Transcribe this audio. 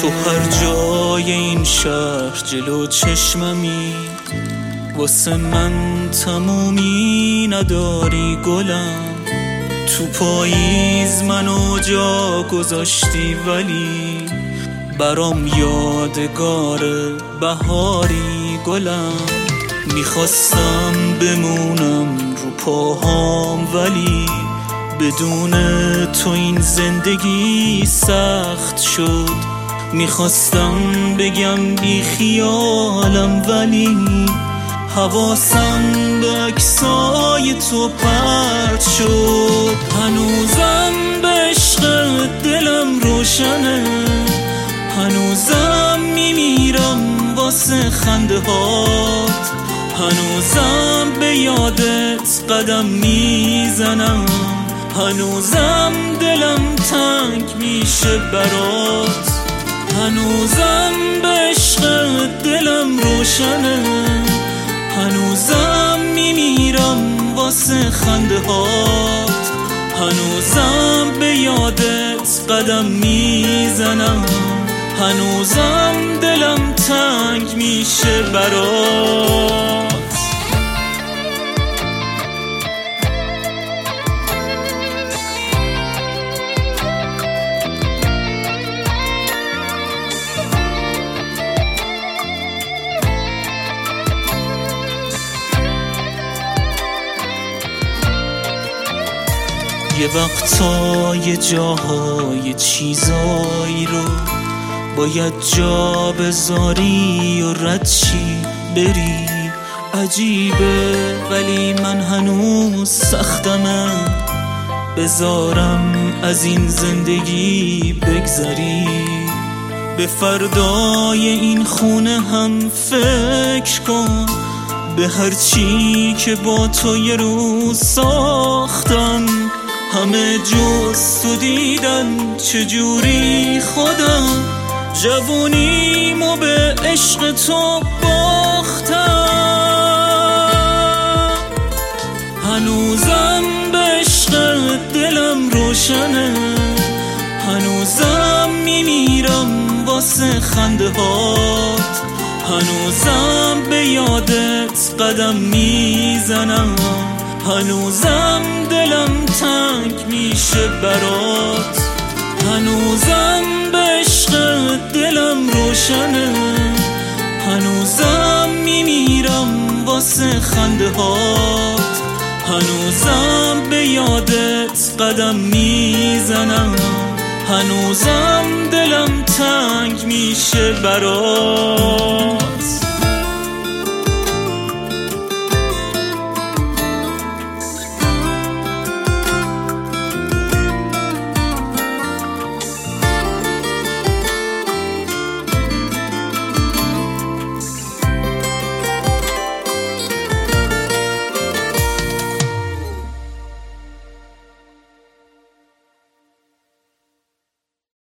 تو هر جای این شهر جلو چشممی، واسه من تمومی نداری گلم. تو پاییز منو جا گذاشتی ولی برام یادگار بهاری گلم. میخواستم بمونم رو پاهام ولی بدون تو این زندگی سخت شد. میخواستم بگم بی خیالم ولی حواسم به عکسای تو پرت شد. هنوزم به عشق دلم روشنه، هنوزم میمیرم واسه خنده هات، هنوزم به یادت قدم میزنم، هنوزم دلم تنگ میشه برات. هنوزم به عشق دلم روشنه، هنوزم میمیرم واسه خنده هات، هنوزم به یادت قدم میزنم، هنوزم دلم تنگ میشه برات. یه وقتا یه جاهای چیزایی رو باید جا بذاری و ردشی بری. عجیبه ولی من هنوز سختمه بذارم از این زندگی بگذری. به فردای این خونه هم فکر کن، به هر چی که با تو یه روز ساختم. همه جز تو دیدن چجوری خودم جوونیمو به عشق تو باختم. هنوزم به عشق دلم روشنه، هنوزم میمیرم واسه خنده هات، هنوزم به یادت قدم میزنم، هنوزم دلم تنگ میشه برات. هنوزم به عشق دلم روشنه، هنوزم میمیرم واسه خنده هات، هنوزم به یادت قدم میزنم، هنوزم دلم تنگ میشه برات.